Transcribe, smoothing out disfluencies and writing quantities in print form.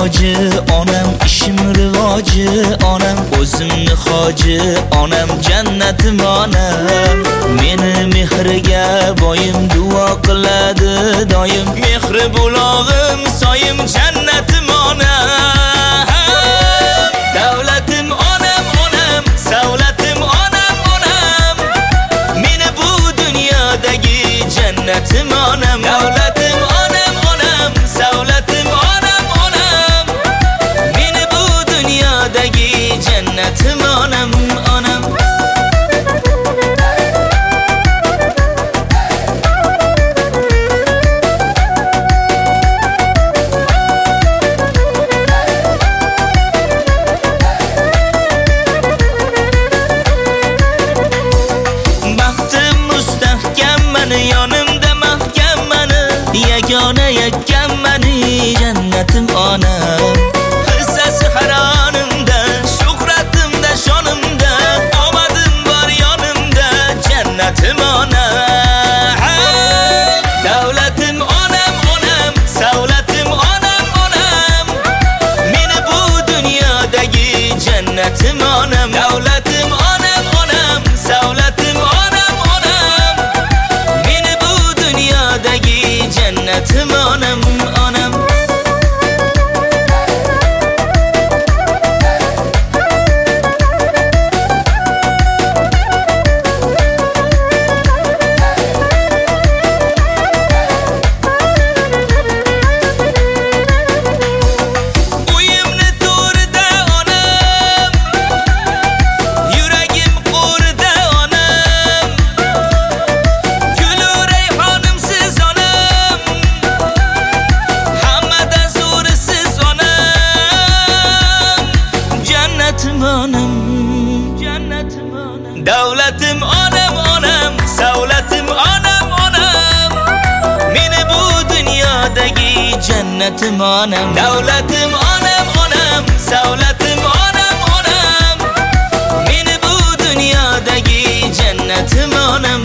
toji, onam ishim rivoji, onam o'zimni hoji, onam jannatim onam. Meni mehriga boyim duo qiladi doim, mehri bulog'im soyim jannatim onam. Davlatim onam onam, savlatim onam onam. Meni bu dunyodagi jannatim onam. Davlatim onam onam, savlatim onam onam. Meni bu dunyodagi jannatim onam onam. Yonimda mahkam mani, yagona yakkam mani jannatim onam. Hissasi haronimda, shuhratimda, shonimda, omadim bor yonimda jannatim onam. Davlatim onam onam, savlatim onam onam. Meni bu dunyodagi jannatim onam. Davlatim onam onam, savlatim onam onam. Jannatim onam onam. Uyimni to'rida onam, yuragim qo'rida onam. Gulu rayhonimsiz onam, hammadan zo'risiz onam. Jannatim onam, jannatim onam. Davlatim onam onam, savlatim onam onam. Meni bu dunyodagi jannatim onam. Davlatim onam onam, savlatim onam onam. Meni bu dunyodagi jannatim onam